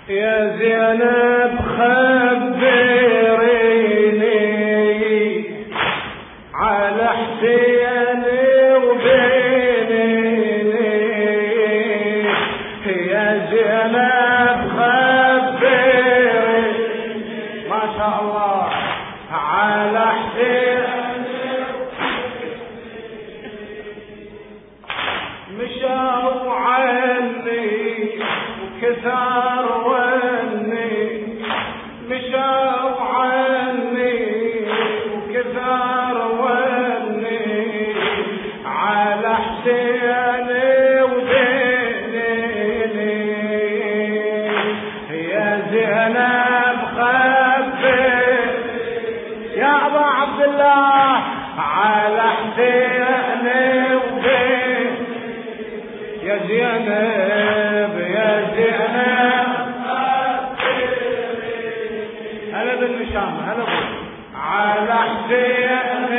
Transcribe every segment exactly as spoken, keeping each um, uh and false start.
يا زينب خبريني على حسين وبينيني، يا زينب خبريني ما شاء الله على حسين. مشوا عني وكثر وني، مشوا عني وكثر وني على حسين ودينيني، يا زينب خبر يا ابا عبد الله على حسين ودين. يا زينب يا زينب هلا بالمشام هلا على حسين.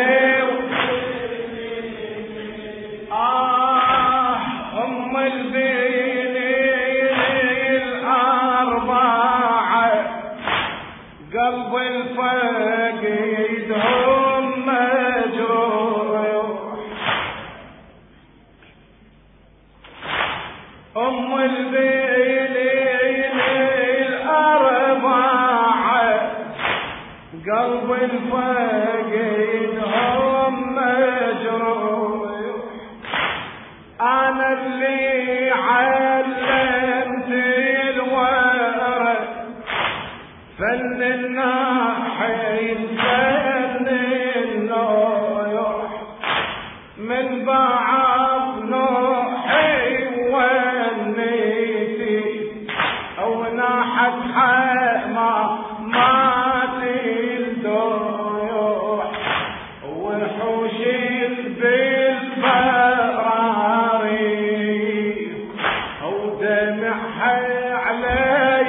آه أم البنين الأربعة قلب الفقيد هم مجروح، أم البنين الأربعة قلب الفقيد هم مجروح. أنا اللي علمت الورد فن الناحي فن النوح، من بعض نوحي ونيتي أو ناحت حما مات الدوح، وحوش بالبراري أو دمعها علي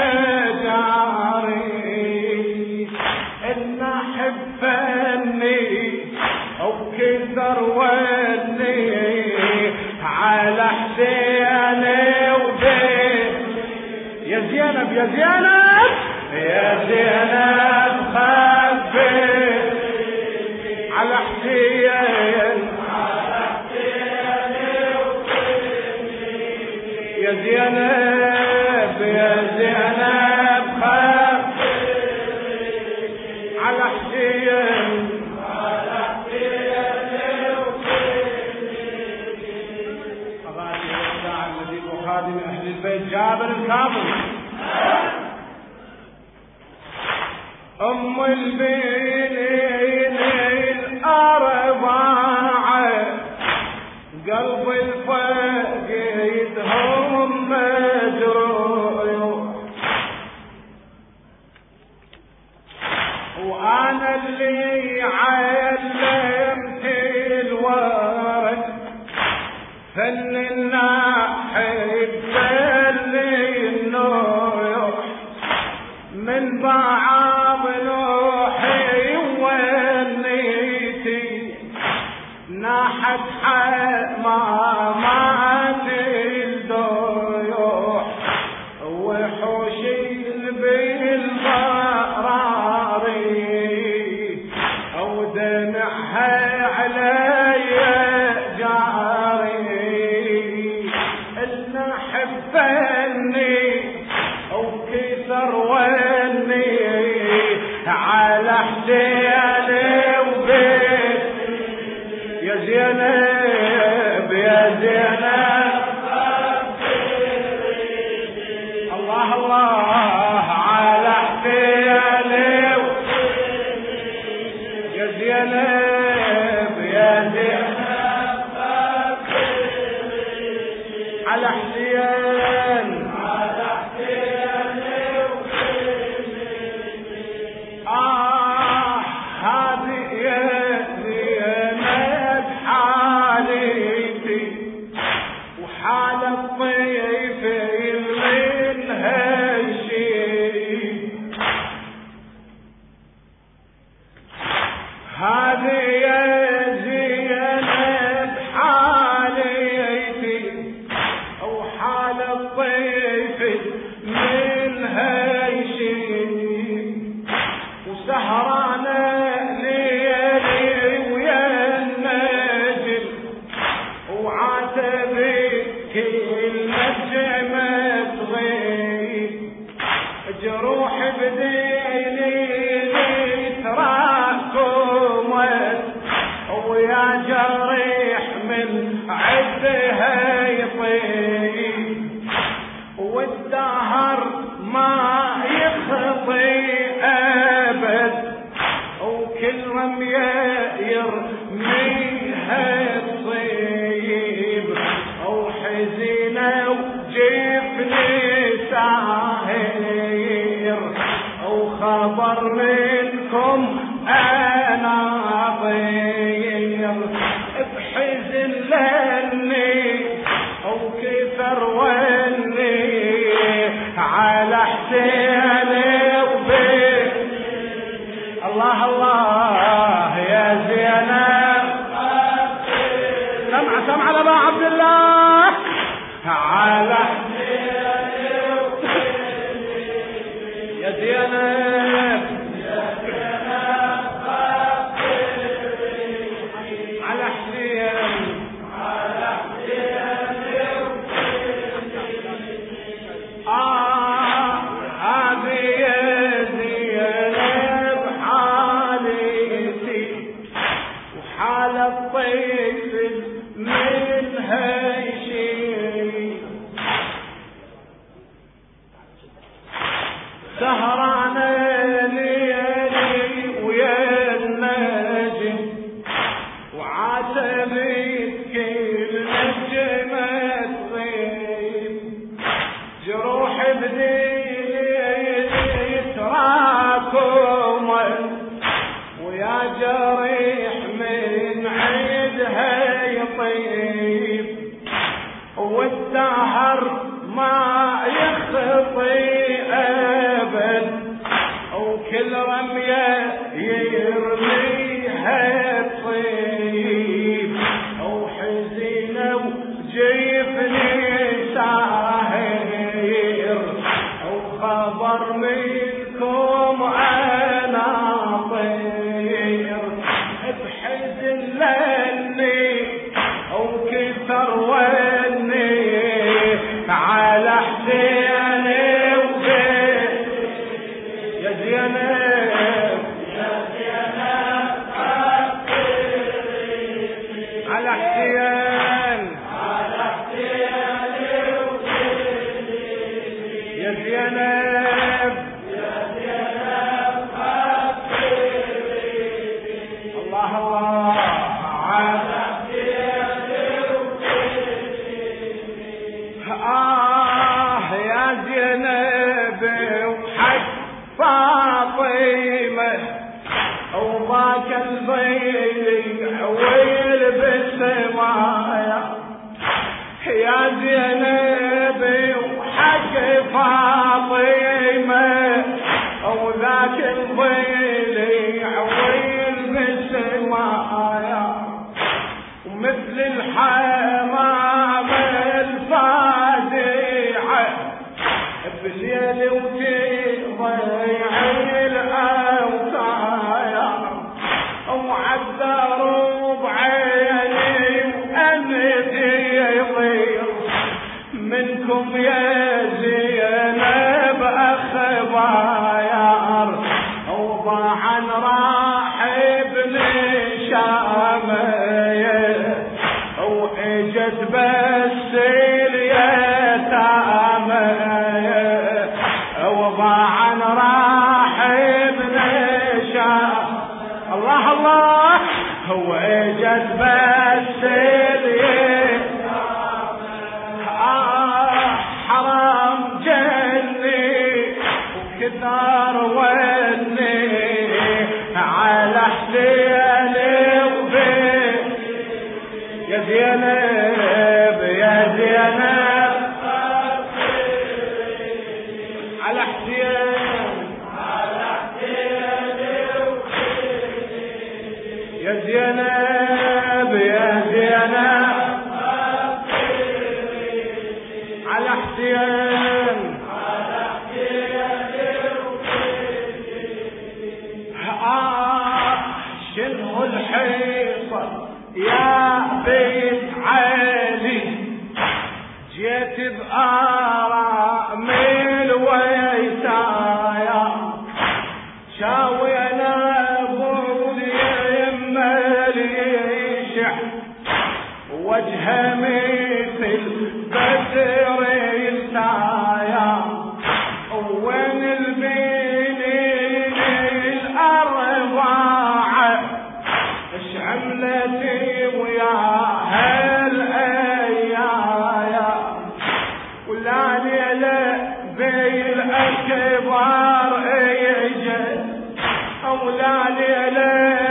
جاري، إن أحب فني أو كثر وني على حسين وبين. يا زينب يا زينب يا زينب خبر على حسين، يا زينب يا زينب خبر على حسين. خادم أهل البيت جابر الكاظم. أم البنين الأربعة قلب الفقيد هم مجروح، وأنا اللي علمت الورد فن الناحي فن النوح، من بعض نوحي ونيتي ناحت حمامات الدوح، وحوش بالبراري أو دمعها علي جاري، إن حبني أو كسر وني على حسين وبيت. يا زينب يا زينب الله الله على حسين، يا زينب يا زينب على حسين على حسين. آه هذه يا زينب حالتي وحال الطيف من هالشي، هذه يا زينب حالتي أو حال الطيف من كل نجمة تغيب جروح بديني تراكمت ويا جريح من عدها يطيب والدهر ما يخطي أبد وكل رمية يرميها تصيب أو حزينة وجفني ساهر أو خبر منكم أنا طير بحزن لني أو كثر وني على حسيني وبي الله الله يا زينب سمع سمع لبا عبد الله على حسيني يا زينب على حسين على حسين آه هذه يا زينب حالتي وحال الطيف منها شيء سهرانة ليالي ويا النجم وعاتبت كل نجمة تصيب جروح بديني تراكمت ويا جريح من عيدها يطيب والدهر ما يخطي أبد وكل رمية يرميها تصيب أو حزينة وجفني ساهر أو خبر منكم أنا طير بحزن لني أو كثر وني على حسيني وبيت يا زينب يا زينب على حسين على حسين يا زينب يا زينب الله الله على آه يا زينب وحق فاطمة وضاك الضيل عويل بالسمايا يا زينب وحق فاطمة وذاك الضيل عويل بالسمايا ومثل الحمام الفادعة بزيل وتضيع الأوصايا وعالدرب عيني وأنتي يضيع منكم يا زينب أخباير وضاعا راح ابن شامية وإجت بس اليتامى وضاعا راح ابن شام الله الله هو إجت بس اليتامى آه حرام جني وكثار وني على حسين وبيت يا زينب يا زينب على حسين على حسين يا زينب يا زينب على حسين على حسين آه شنو الحيصة يا بيت علي بآرامل ويتايا شاوينا بولي يمال يشع وجهه مثل بدر التايا وين البنين الأربعة اش عملتي وياها الأيايا ولا ليلة بالأكبر اجت ولا ليلة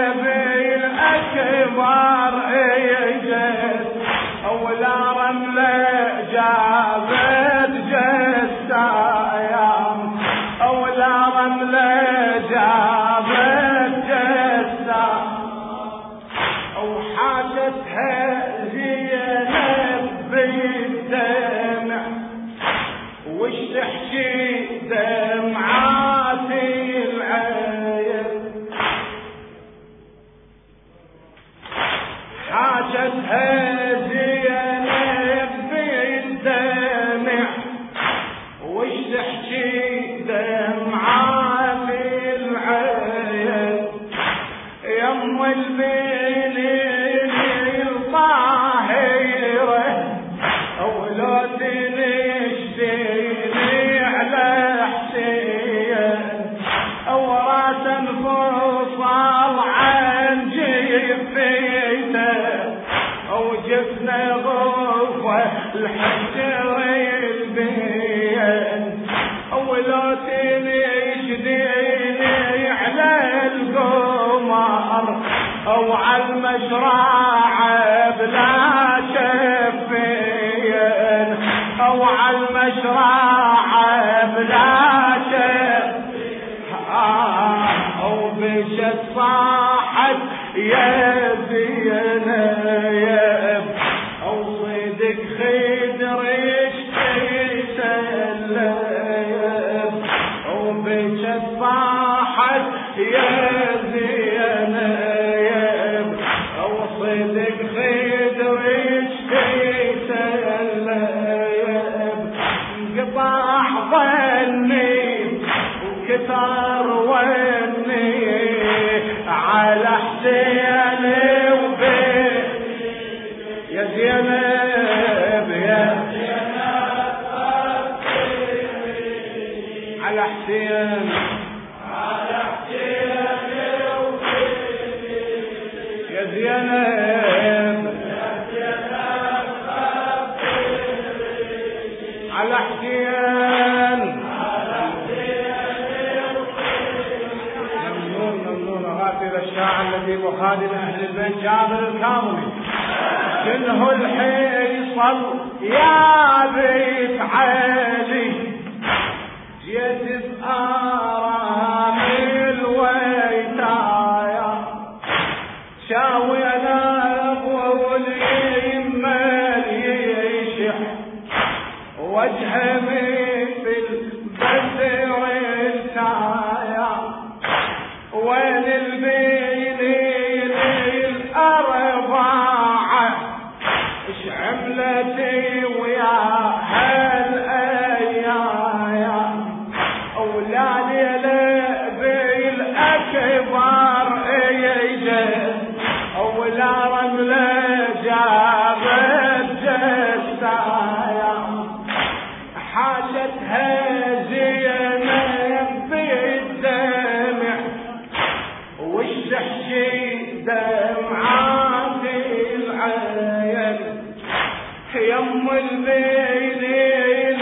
بالأكبر اجت ولا رملة جابت جسايا ولا رملة جابت جسا وحاجتها زينب بالدمع وش تحكي دمعات العين حاجتها زينب بالدمع وش تحكي دمعات العين يم البنين الطاهرة ولو تنشتيني على حسين او راسا فصل عن جفيته او جفنا غفوة الحجر البين ولو تنشتيني على القمر او على المشرعة بلا شفين او على المشرعة بلا شفين او بشت صاحت يا زينب او صدق خدرش تسلم او بشت صاحت يا زينب او صدق خدرش تسلم انقطع ظني وكثر وني على حسين وبيت يا زينب يا على حسين على حسين يا زينب على حسين ممنون ممنون غافل الشاعر الذي مخادم اهل البيت جابر الكاظمي شنه الحيصل يا بيت علي جيت بآرامل ويتايا شاوينا بولي يمال يشح وجهه مثل بدر التايا وين البنين الأربعة اش عملتي وياها الأيايا ولا ليلة بالأكبر اجت ولا رملة جابت جسايا حاجتها زينب بالدمع وش تحكي دمعات العين يم البنين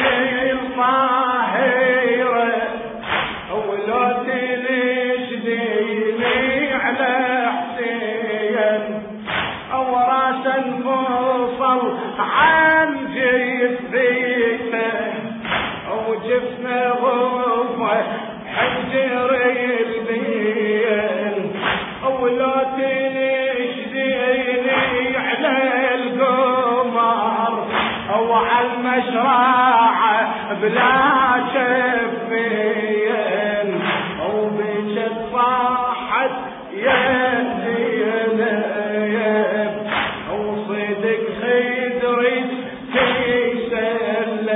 الطاهرة ولو تنشديني على حسين او راسا فصل عن جثبيته او جفنا غفوة حجر البين او لو تنشديني على القمر او على المشرعة بلا شفين او بشت صاحت يا زينب او صدق خدرك تسلم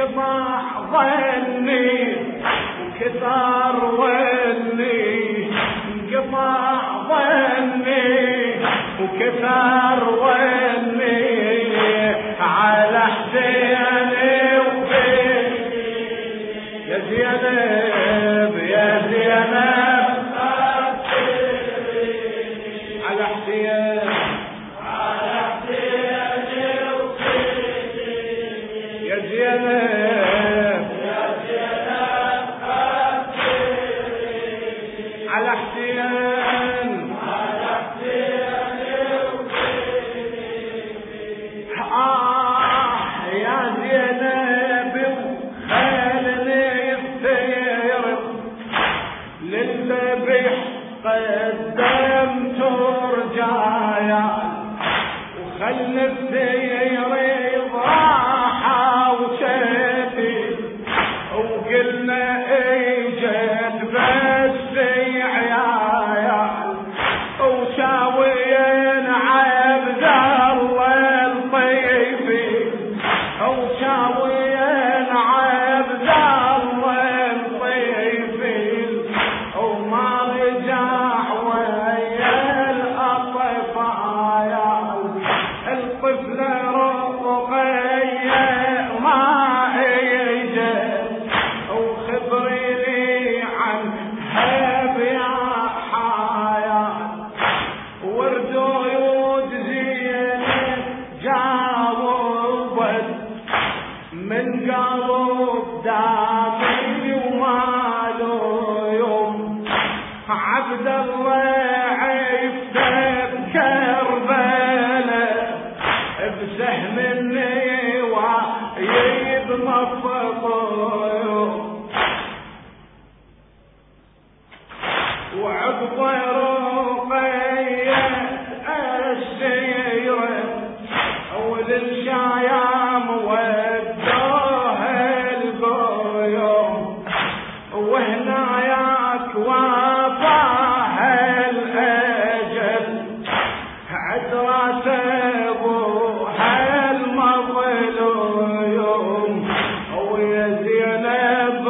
انقطع ظني وكثر ظني، انقطع ظني وكثر ظني على حسيني وفيك يا زينب يا زينب على حسين على حسين يا زينب يا زينب على حسين على حسين آه يا زينب خلني السير للذبح قدمت رجايا وخل السير ضاحى وشتي وقلنا اجت بس عيايا وشاوين عبد الله الطيفي وشاوين عبد الله الطيفي وما رجع ويا الأطفال الطفل رقية ما اجت وخبريني عنها بيا حياة ورد عيود زينة جاوبت من قلب دامي وماله يوم عبد الله عفته بكربلاء بسهم النوى يبمفطه وعقب رقية السيرة أول الشايام ودوها القيوم وهناياك وافاها الأجل عدرات أبوها المظلوم ويا زينب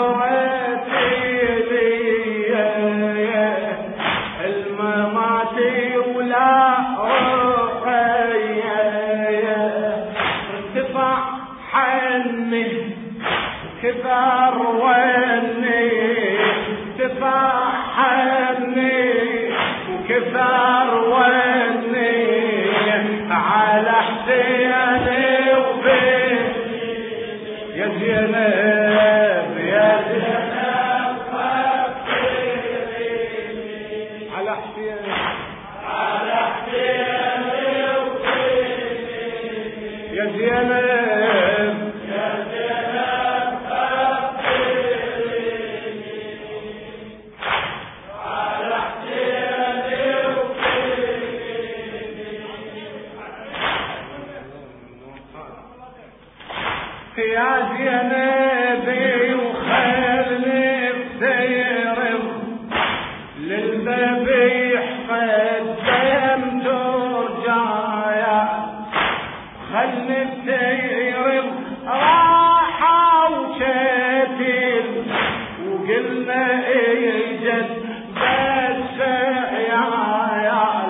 المماتي ولا رقية ارتفع حني كثر وني ارتفع حني وكثر وني على حسيني وفيك يا زينب يا زينب على حسين على حسين يا زينب يا زينب على حسين يا زينب وخلني بسير للذبيح قدمت رجايا خلني بسير راحة وشتل وقلنا اجت بس عيال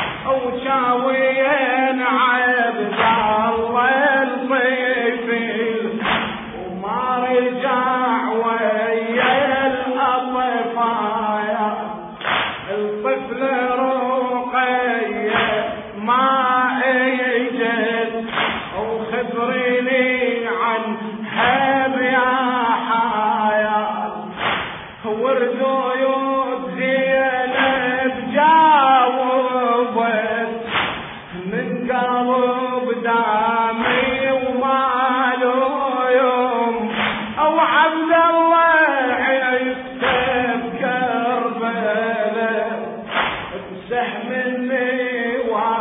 وشاوين عبد الله الطيفي وما رجع ويا الأطفال الطفل رقية ما اجت وخبريني عنها بيا حياة ورد عيود زينب جاوبت من قلب دامي وماله يوم او عبد الله عفته بكربلاء بسهم النوى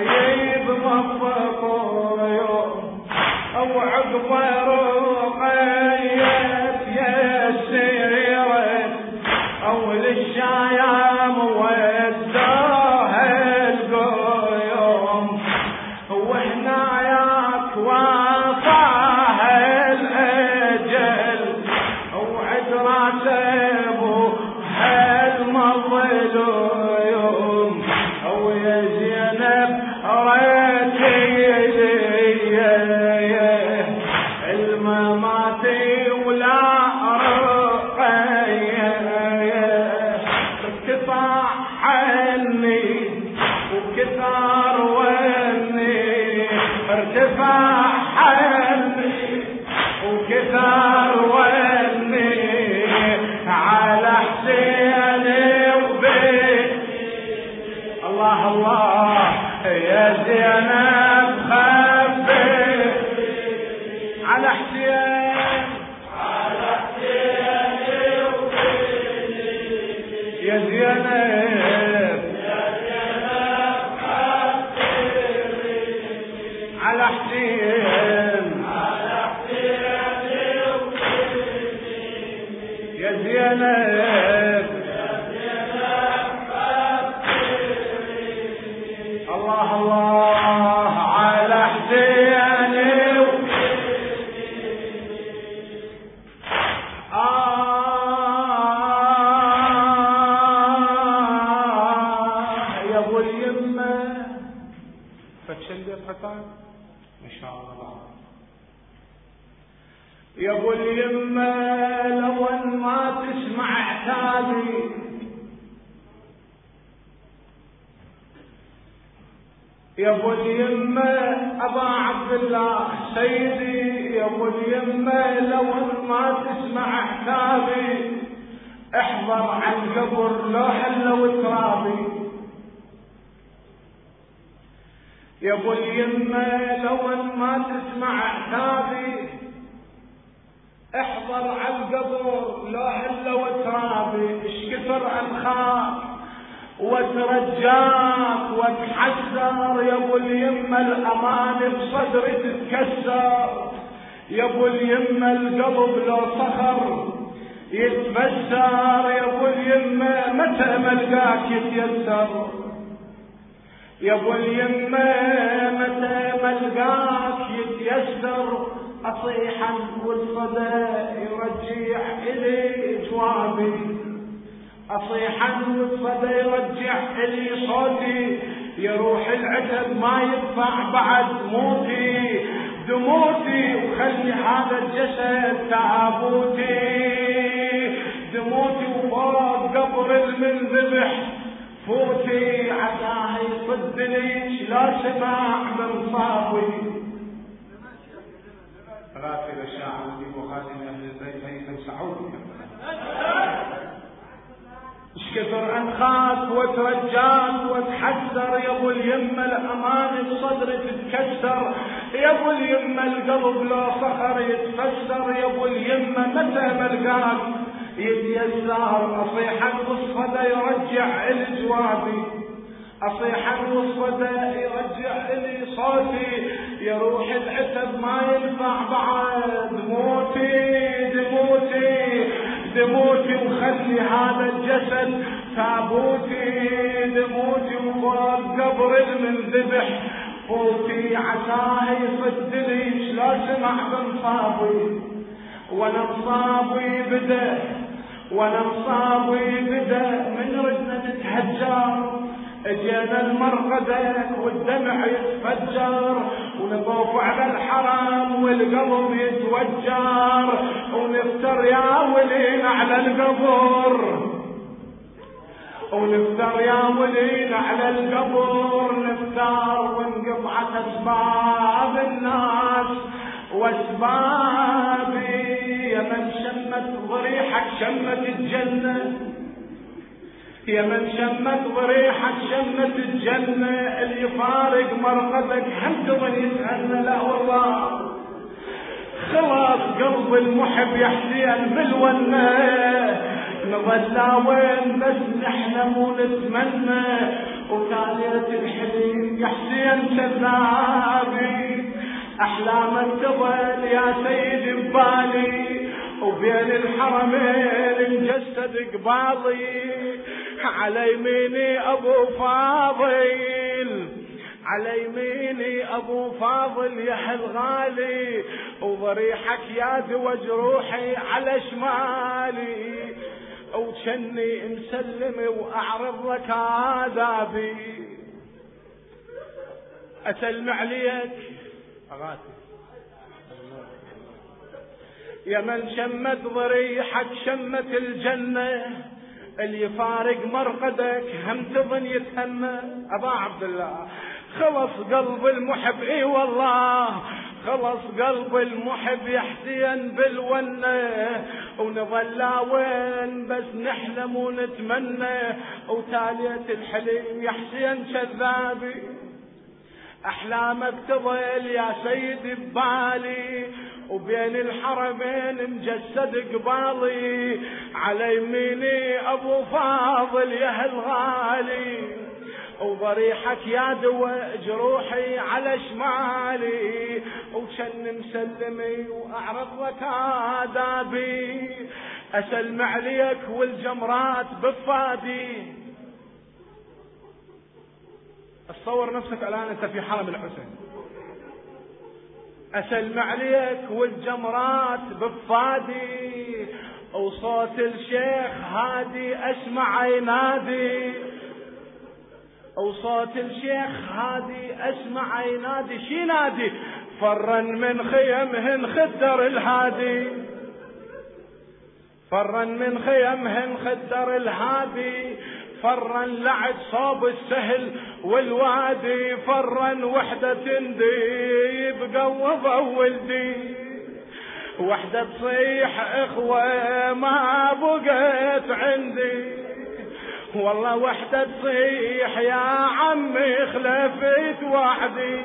يبمفطه يوم او عقب رقية يا سيرة او للشايام ودوها القيوم وهناياك وافاها الأجل يا زينب الله الله على حسيني آه يا ابو اليمه فتشلي الحطام ما شاء الله يا ابو اليمه لو ما تسمع عتابي يا ابو اليمه ابا عبد الله سيدي يا ابو اليمه لو ما تسمع عتابي احضر عن القبر لو حلوا ترابي يا ابو اليمه لو ما تسمع عتابي احضر على القبر لو حلوا ترابي اش كثر انخاف واترجاك واتحسر يا ابو اليمه الامان بصدري تتكسر يا ابو اليمه القلب لو صخر يتفسر يا ابو اليمه متى ملقاك يتيسر يا ابو اليمه متى ملقاك يتيسر اصيحا والصدى يرجع الي جوابي اصيحا والصدى يرجع الي صوتي يروح العتب ما يدفع بعد موتي دموتي وخلي هذا الجسد تابوتي دموتي وفوق قبر المنذبح فوتي عساه يصدني لا سماع من صابي غافل الشاعر وخادم اهل البيت هيثم سعود اش كثر انخاف وترجاك وتحسر يا ابو اليمه الامان الصدر تتكسر يا ابو اليمه القلب لو صخر يتفسر يا ابو اليمه متى ملقاك يتيسر اصيحا والصدى يرجع الي جوابي اصيحا والصدى يرجع الي صوتي يروح العتب ما ينفع بعد موتي دموتي دموتي وخلي هذا الجسد تابوتي دموتي وفوق قبر المنذبح فوتي عساه يصدني شلو سمع بمصابي وانا مصابي بدا وانا مصابي بدا من ردنا نتهجر اجينا المرقدك والدمع يتفجر ونطوف على الحرم والقلب يتوجر ونفتر يا ولين على القبر ونفتر يا ولين على القبر نفتر ونقطعت اسباب الناس واسبابي يا من شمت ضريحك شمت الجنه يا من شمت ضريحك شمت الجنة اللي فارق مرقدك هم تظن يتهنى لا والله خلاص قلب المحب يا حسين بالونة نظل وين بس نحلم ونتمنى وكانت الحليم يا حسين كذابي احلامك تظل يا سيدي ببالي وبين الحرمين مجسد قباضي على يميني ابو فاضل على يميني ابو فاضل يا الغالي وضريحك يا دوج روحي على شمالي وشني مسلم واعرض لك عذابي اسلم عليك اغاتي يا من شمت ضريحك شمت الجنة اللي فارق مرقدك هم تظن يتهنى ابا عبد الله خلص قلب المحب اي والله خلص قلب المحب يا حسين بالونه ونظل وين بس نحلم ونتمنى وتالية الحليم يا حسين كذابي احلامك تظل يا سيدي ببالي وبين الحرمين مجسد قبالي على يميني ابو فاضل يا الغالي وضريحك يا دوا جروحي على شمالي، وشن مسلمي واعرف لك آدابي، اسلم عليك والجمرات بفادي. تصور نفسك الان انت في حرم الحسين، اسلم عليك والجمرات بفادي، وصوت الشيخ هادي اسمع ينادي، وصوت الشيخ هادي اسمع ينادي. شي نادي؟ فرا من خيمهن خدر الهادي، فرا من خيمهن خدر الهادي، فرا لعد صوب السهل والوادي، فرا وحدة تندي بقوض ولدي، وحدة تصيح اخوة ما بقيت عندي، والله وحدة تصيح يا عمي خلفت وحدي،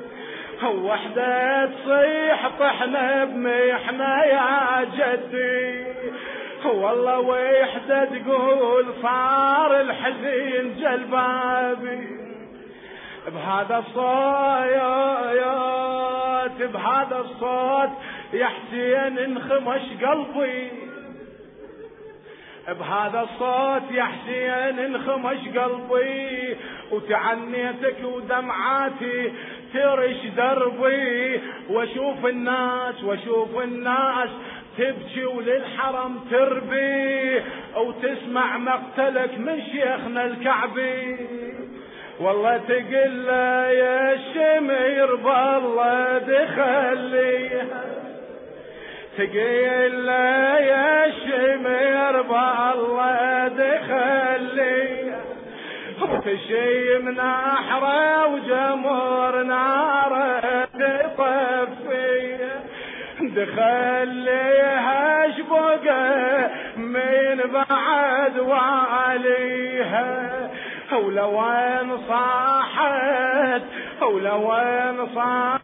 وحدة تصيح طحنا بمحنة يا جدي، والله وحدة تقول صار الحزين جلبابي، بهذا الصوت بهذا الصوت يا حسين انخمش قلبي، بهذا الصوت يا حسين انخمش قلبي، وتعنيتك ودمعاتي ترش دربي، واشوف الناس واشوف الناس تبكي وللحرم تربي، وتسمع مقتلك من شيخنا الكعبي، والله تقل يا الشمير بالله دخلي، تقل يا الشمير بالله دخلي، وتشيم نحره وجمر ناره تطفي، دخليها شبقه من بعد وعليها، ولو ان صاحت ولو ان صاحت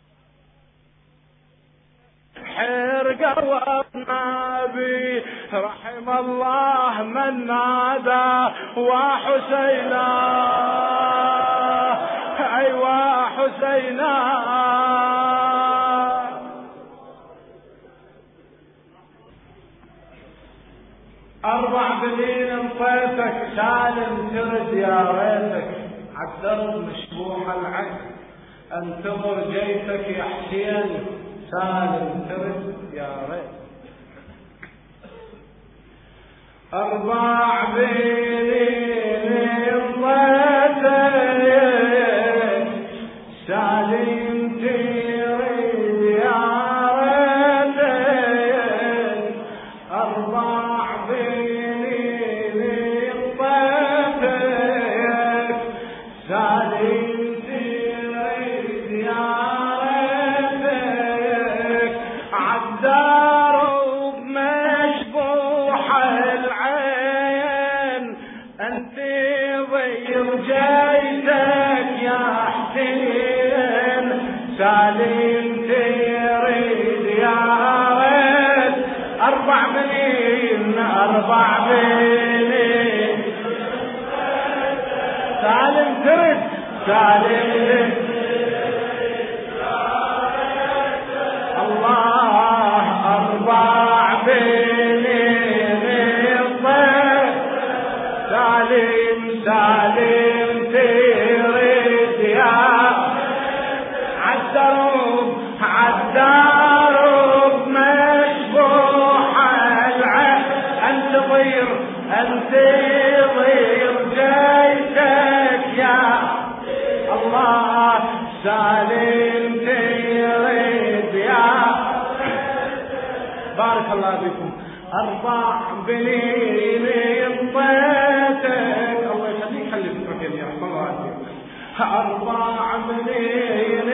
حرقه وطنابي، رحم الله من نادى وحسينا، ايوا حسينا. أربع بنين انطيتك سالم ترد يا ريتك، عالدرب مشبوح العقل انتظر جيتك يا حسين، سالم ترد يا ريت. أربع بنين انطيتك سالم ترد يا ريتك، أربع سالم تريد يا ريت، أربع بنين أربع بنين سالم ترد سالم الله، أربع بنين سالم سالم تريد يا عالدرب عالدرب مشبوح العين، انتظر انتظر جيتك يا الله، سالم تريد يا بارك الله بكم. أربع بنين انطيتك، الله يخليك خلي ذكرك يا الله عليك، أربع بنين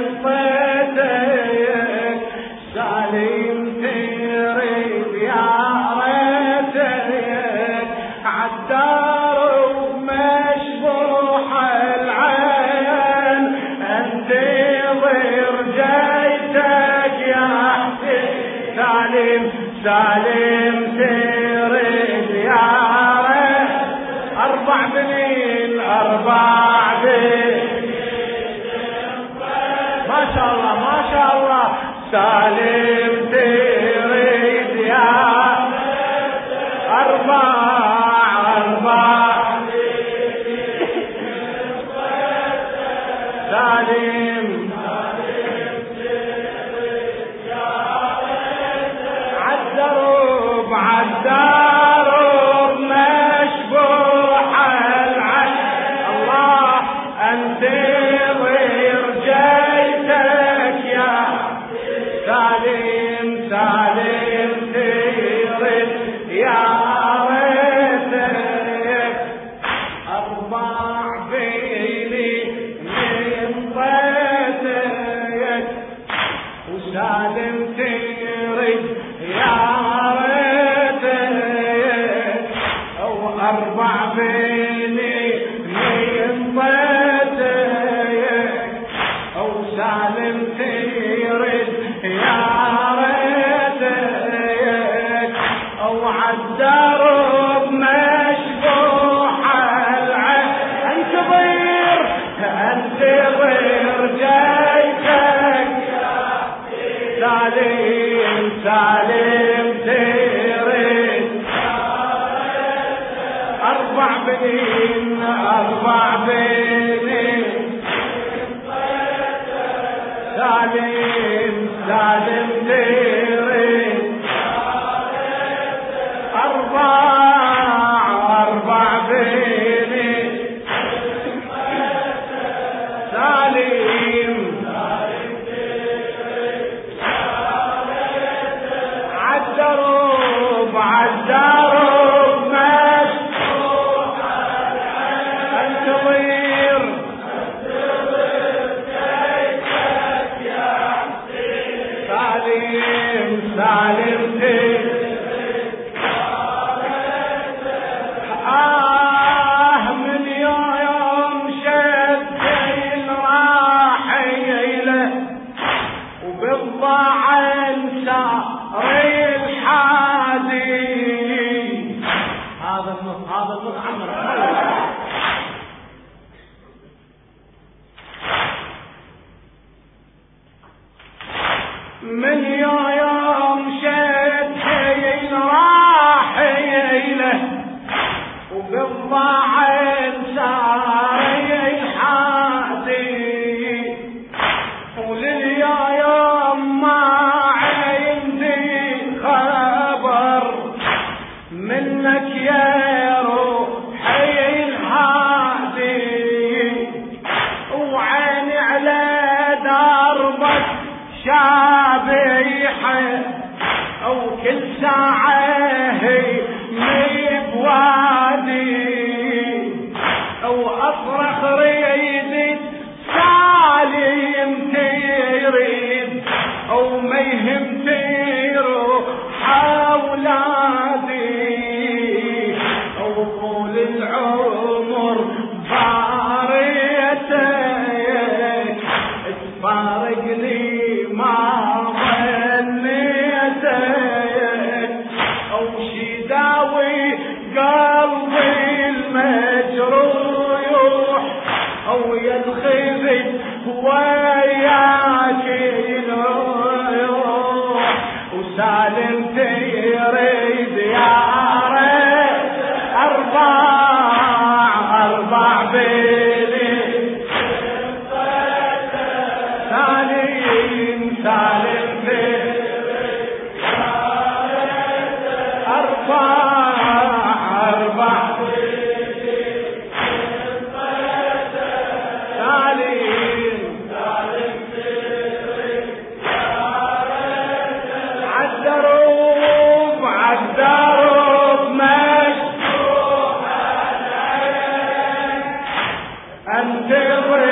انطيتك سالم تريد يا ريتك، عالدرب مشبوح العين انتظر جيتك يا حسين، سالم سالم تريد يا ريت، أربع بنين أربع شاء الله ما شاء الله. سالم تريد يا أربع أربع سالم عالدرب عالدرب مشبوح العين الله انتظر جيتك يا سالم سالم تريد يا ريتك أربع بيني من بيتك وسالم تريد يا ريتك أو أربع بيني من بيتك أو سالم تريد يا ريتك أو عالدرب مشبوح العين انتظر انتظر جيتك سالم سالم تريد أربع بنين أربع بنين سالم سالم تريد أربع أربع بنين سالم عالدرب عالدرب مشبوح انتظر سالم سالم آه من يوم شدين راح يله وبالضاعن سار الحادي هذا النص هذا النص عمرك من يوم شدين راح يله وبالضاعن سار الحادي ولليوم ما عندي خبر منك يا روحي الهادي وعيني على دربك شابيحة أو كل ساعة هي مي بوادي أو أصرخ ريدي سالم تريد أو ما يهم تيروح أولادي أو طول العمر باريتك تفارق لي ما ظنيتك أو شي داوي قلبي المجروح أو ينخذ وياك يروح وسالم تريد يا ريت أربع أربع بيني سالم سالم تريد أربع أربع عالدرب عالدرب مشبوح العين انتظر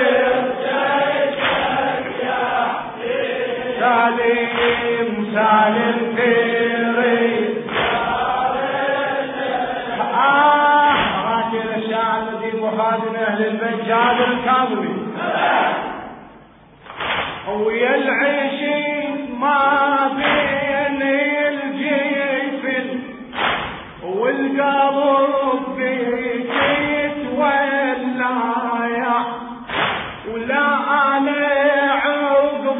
سالم سالم تريد آه راكي الشاعر الذي وخادم أهل البيت جابر الكاظمي ويا العشيق ما بين الجيفن والقلب بيك يتولايا ولا أنا عقب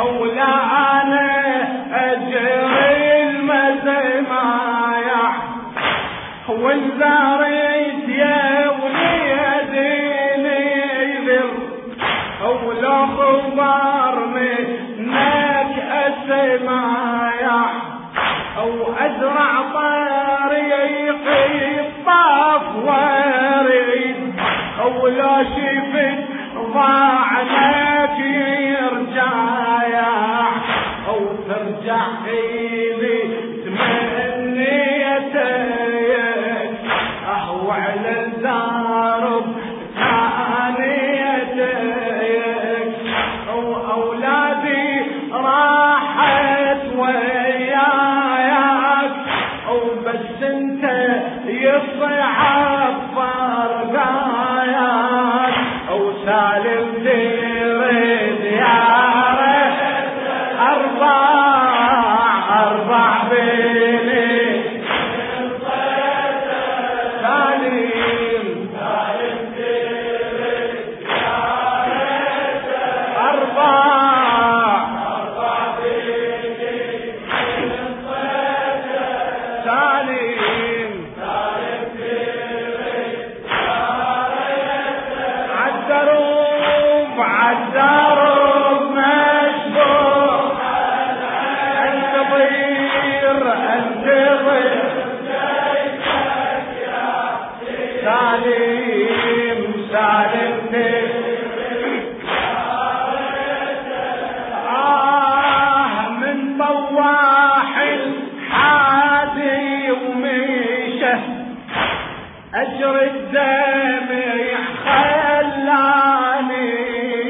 ولا انا اجري المزمايا ولا ريت يا وليدي يذر ولا خبر منك اسمايا او ازرع طريقي الطاف واريد او لا شفت ضاع لك يرجع او ترجع لي تمنيتك اهو على الدارب ثانيتك او اولادي راحت وياك او بس انت يصعب فرقاياك او سالم تريد يا اربع اربع بيني سالم سالم تريد يا اربع اربع بيني سالم سالم تريد عالدروب عالدروب مشبوح انتظر انتظر سالم سالم آه من طواح الحادي وميشه اجري الدمع خلاني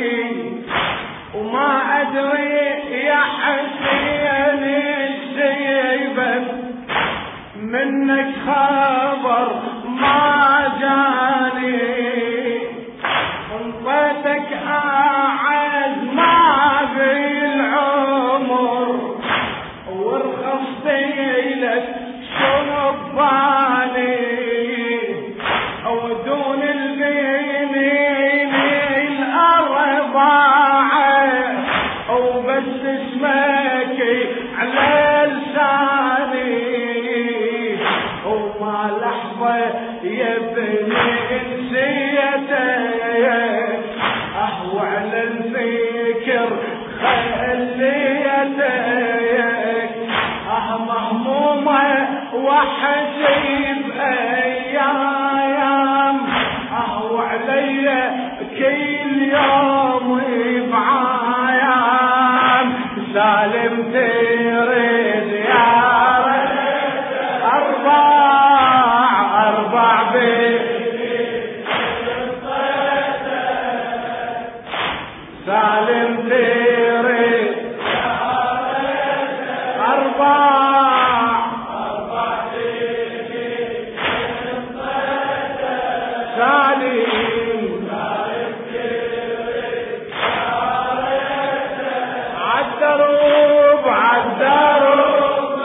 وما ادري يا حسين الشيبه منك خبر ما جاني انطيتك اعز ما بالعمر ورخصت لك شرباني او دون البينين الاربعه او بس اسمك على لساني وما لحظة يا ابني نسيتك اهو على الفكر خليتك اه مهمومة وحسيب ايام اهو علي كل يوم بعايام سالم تريد يا أربع أربع بيت سالم تريد أربع أربع بيت سالم عالدروب عالدروب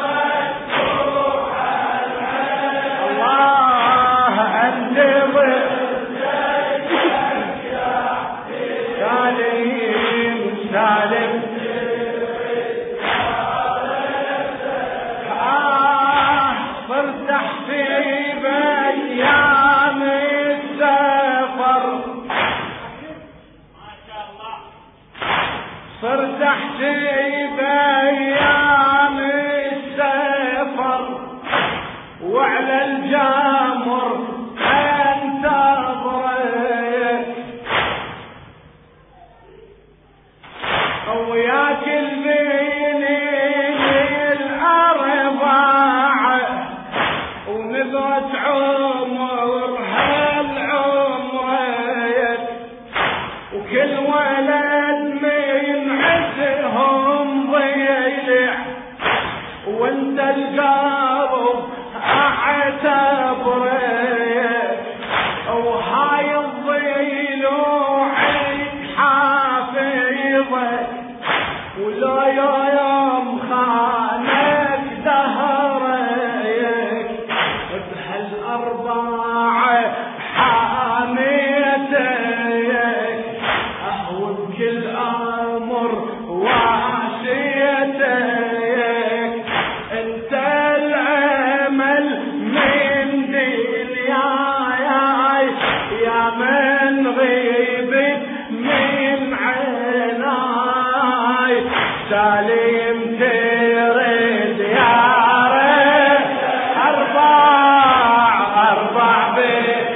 سالم آه فرتح في بيام السفر ما شاء الله فرتح في بيام السفر وعلى الجمر انتظرك وياك البينين الأربعة ونذرة عمر هالعمرين وكل ولد من عزهم ضيلع وانت القلب اعتبرك وهاي الضيلوعك حافظك ولا يا يوم خانك دهرك بهالأربعة حاميتك أهو بكل أمر واش سالم تريد يا ريت أربع أربع بيت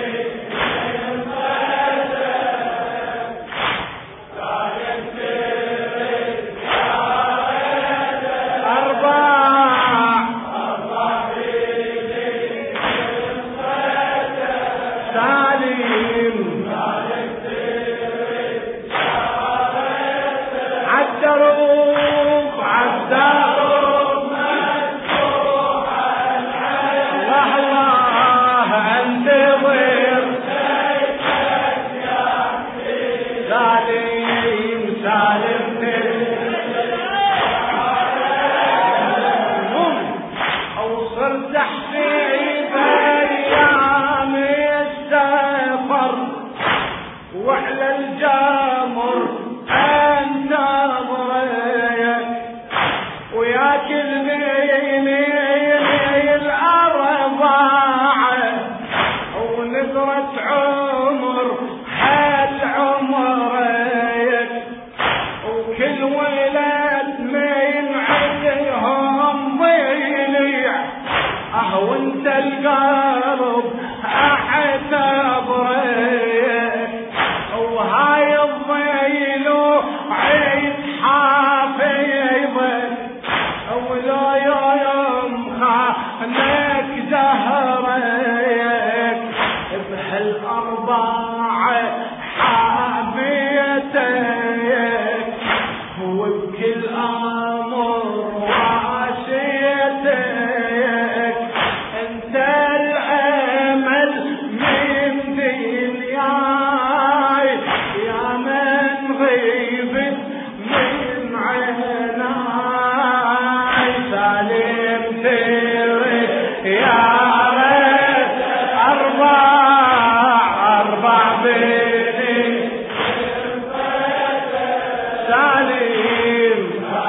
وعلى الجمر انتظرك وياكل مني الاربعه ونذرة عمر حال عمرك وكل ولد من عندهم ضيع اه وانت القلب اعتبرك وهاي الضيل عيد حافظك ولا يوم خانك زهرك بهالأربعة حابيتك وبكل أمر وعشيتك انت الأمل من دنياي يا من غيبت من عيناي سالم تريد يا ريت أربع أربع بيني سالم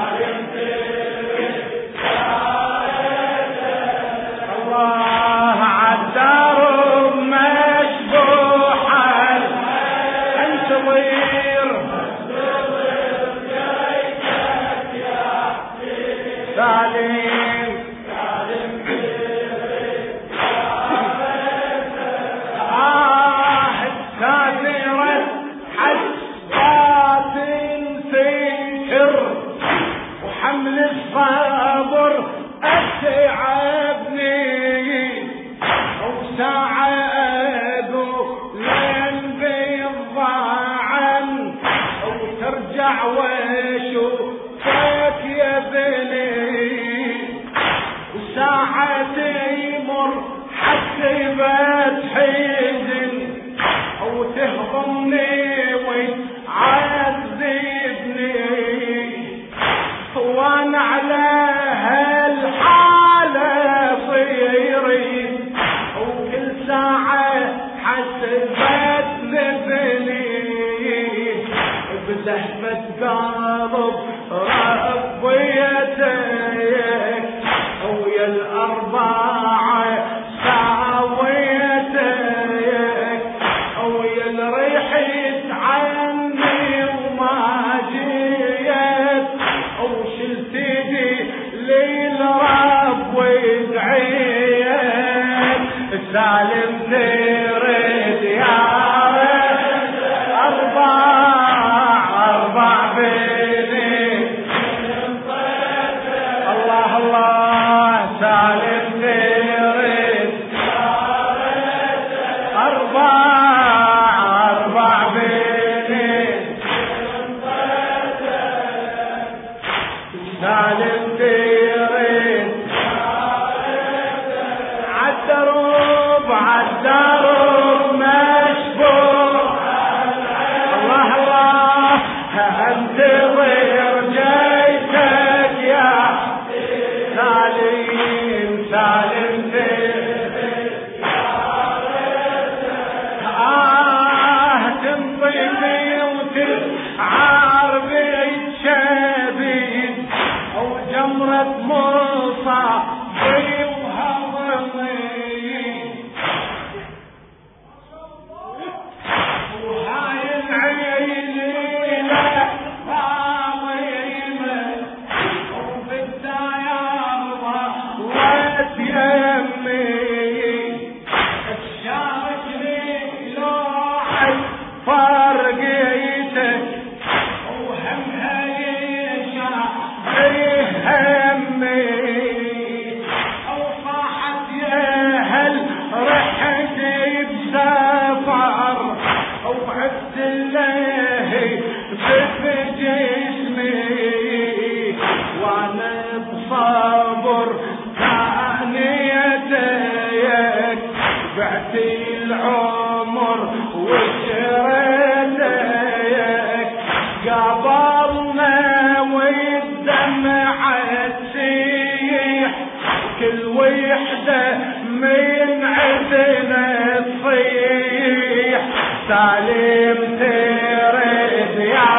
الله عالدرب مشبوحة انتظر سالم آه الساترة حسبات سكر وحمل الصبر أتعبني وساعة أقول لين بالضعن وترجع وشوفك يا بني وساعة يمر حتى بتحزن وتهضمني وتعذبني وانا على هالحالة صيري وكل ساعة حسبت لبني بزحمة قلب ربيتك ويا الأربعة ساويتك ويا الريحت عني وما جيت وشلتني للرب ودعيت سالم تريد يا ريت أربع أربع بيني الله الله سالم تريد أربع أربع بيني سالم تريد عالدرب عالدرب مشبوح الله الله انتظر جيتك يا سالم سالم تريد آه تنطيني وتعاربي شبيب أو جمرة مصابي وهضمي وهاي العيلة فاضيمة قبلنا والدمعة تسيح كل وحدة من عدنا تصيح سالم ترد يا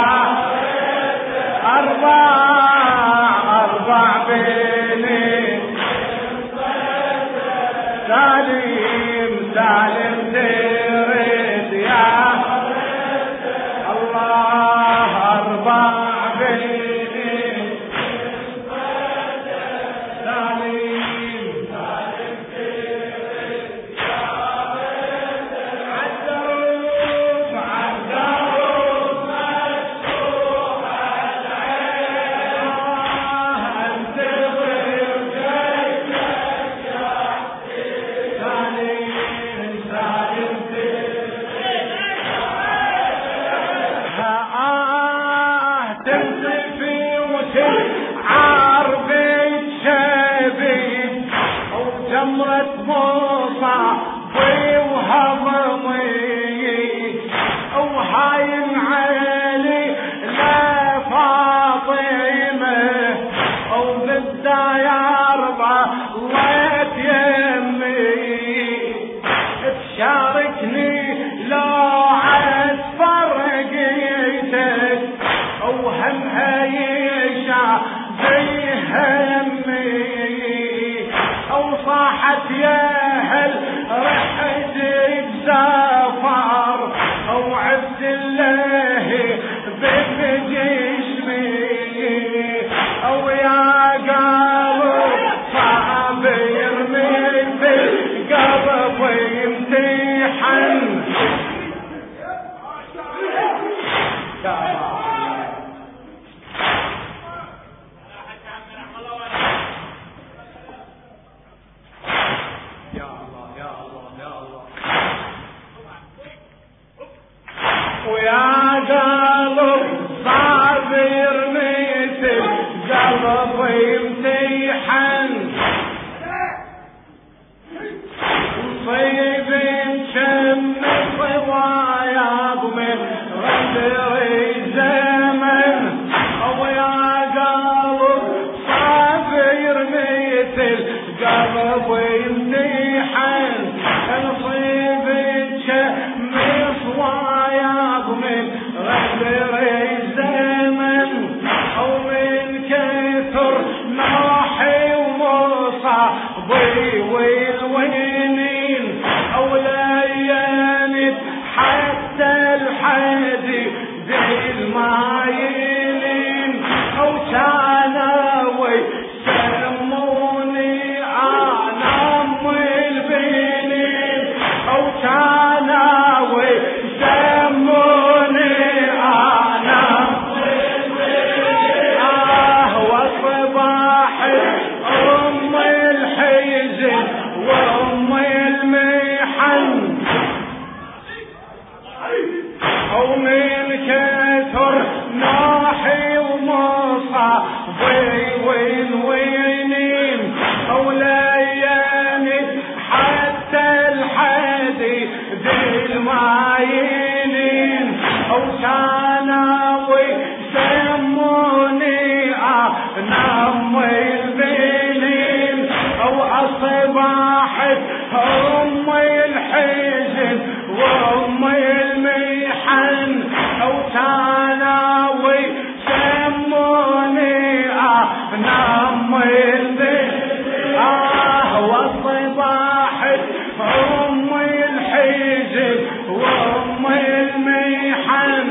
أربع أربع بيني سالم سالم ترد يا الله أربع بيني سالم سالم ترد يا عالدروب عالدروب مفتوح العين انتظر جيتك يا سالم سالم تنصفي وتعار بيت شبيب وجمرة مصابي وهضمي وهاين علي لا فاطمة وبدا يرضى الله يمي تشاركني لو عاد فرقيتك وهمها يشع زي همي او صاحت يا هل رحت بسفر او عبد الله بجسمي او يا قلب صعب يرمي في القلب ويمتحن ويا قلب صعب يرميت القلب ويمتحن وصيب شم صوايا من غدر الزمن ويا قلب صعب يرميت القلب ويمتحن نصيب شم صوايا من غدر الزمن او من كثر ناحي ومصابي والوينين او ليالي حتى الحدي ذي المايلين او كانوا يسموني انا ام البنين او كانوا يسموني انا اه وصباح ام الحزن وام المحن او من كثر ناحي ومصابي والوينين او ليالي حتى الحدي ذي المايلين او كانوا يسموني انا ام البنين او اصبحت ام الحزن وام المحن او كانوا يسموني انا ام البنين اه واصبحت ام الحزن وام المحن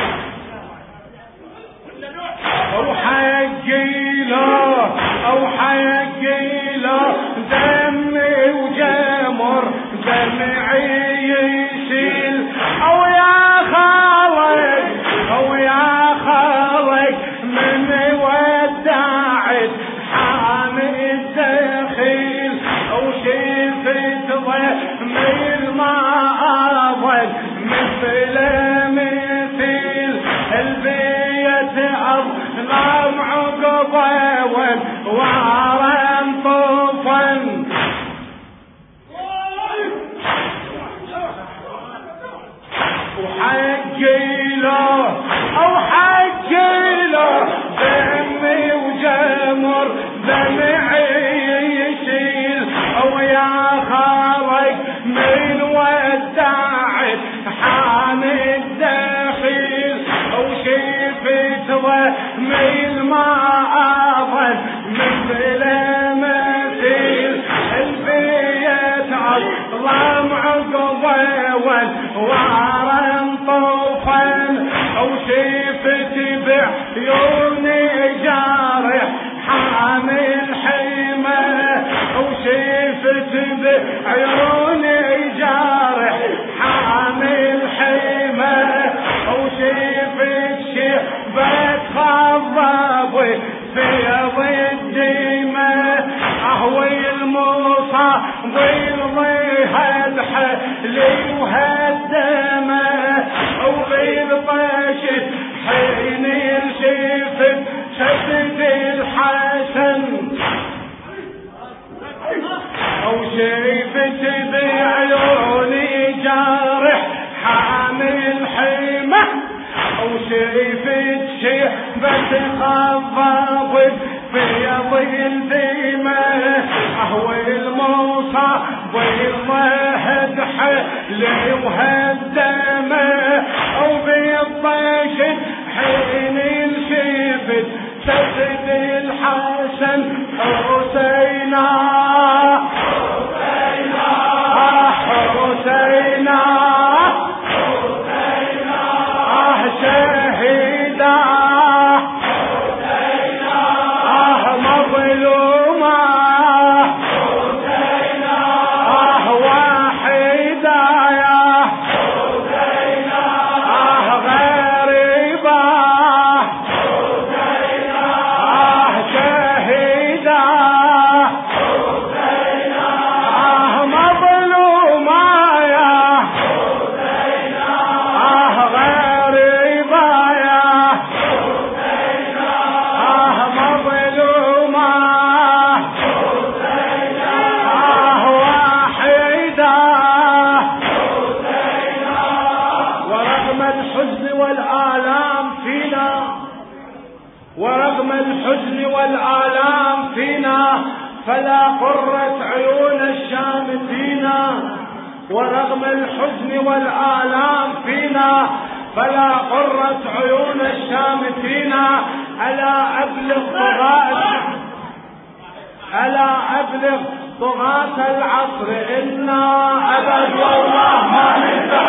وحقي له او حقي له دمي وجمر دمعي يسيل او يا خالق او يا خالق من ودعت حامي الدخيل او شفت ضمي ما اظل مثل مثيل البيت اظلم عقبه وعرم طوفا وحقي له او حقي ضميل ما أظن مثل مثيل البيت عظم عقبه والوارم طوفا وشفتي بعيوني جارح حامل حمى وشفتي بعيوني جارح حامل حمى وشفت شبك خضب فيض الدماء اهوي المصاب ضيها الحلي وهالدماء وبالطشت حين الشفت شفت الحسن وشفت بعيوني جارح حامل حمى وشفت شبت خضب بيض الدماء اهوي الموصى والمهد حلي وهالدماء وبالطشت حين الشفت شفت الحسن حسينا حسينا حسينا شهيدا حسينا آه مظلومة حسينا آه واحدة يا حسينا آه غريبة حسينا آه شهيدا حسينا آه مظلومة يا حسينا آه ورغم الحزن والآلام فينا فلا قرة عيون الشام فينا ورغم الحزن والآلام فينا فلا قرة عيون الشام فينا ألا أبلغ طغاة ألا أبلغ طغاة العصر إنا أبد والله ما ننتهي